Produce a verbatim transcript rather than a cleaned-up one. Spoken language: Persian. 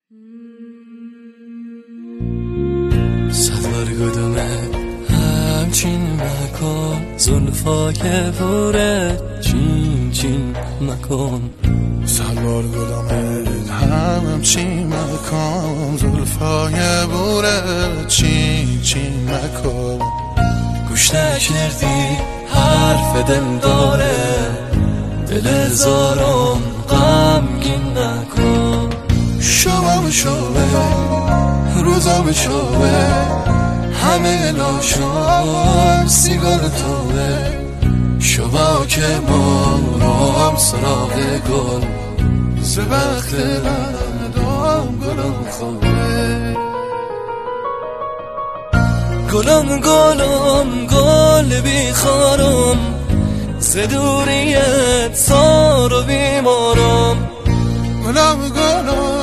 صدبار گدومه همچین مکن، زلفای بوره چین چین مکن. صدبار گدومه همچین مکن، زلفای بوره چین چین مکن. گوش نکردی حرف دل داره، دل زارم غمگین نکن. شبم شبه روزم شبه، همه لاشم سیگار توه. شبا که ما رام سراغ گل، سه وقت ندام گلم خوبه. گلم گلم گل بیخارم، ز دوریت سار و بیمارم. گلم گلم